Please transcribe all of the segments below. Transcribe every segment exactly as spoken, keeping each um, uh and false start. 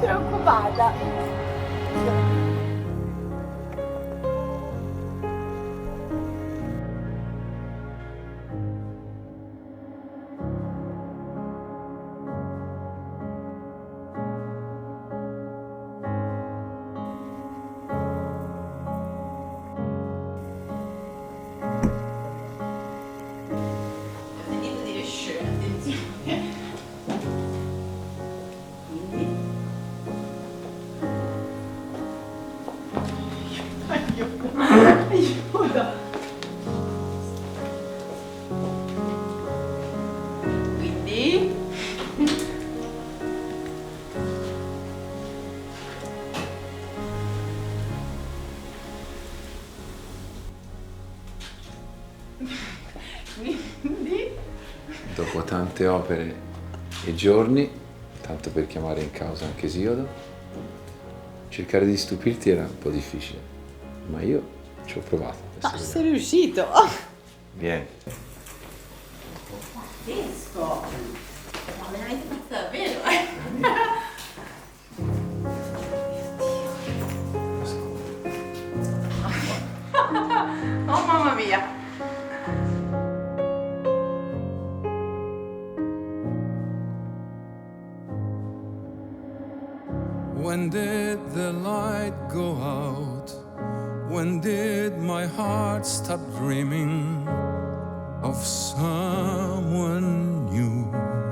preoccupata. Quindi quindi Dopo tante opere e giorni, tanto per chiamare in causa anche Esiodo, cercare di stupirti era un po' difficile, ma io ci ho provato. ah, adesso sei vediamo. riuscito. Vieni. Pazzesco. Ma veramente fatto davvero, eh. Oh mamma mia. When did the light go out? When did my heart stop dreaming of someone new?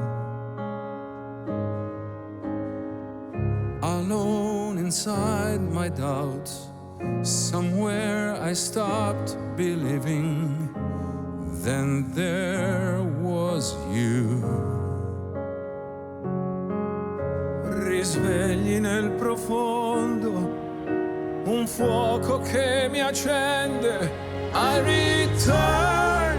Alone inside my doubts, somewhere I stopped believing. Then there was you. Risvegli nel profondo, un fuoco che mi accende. I return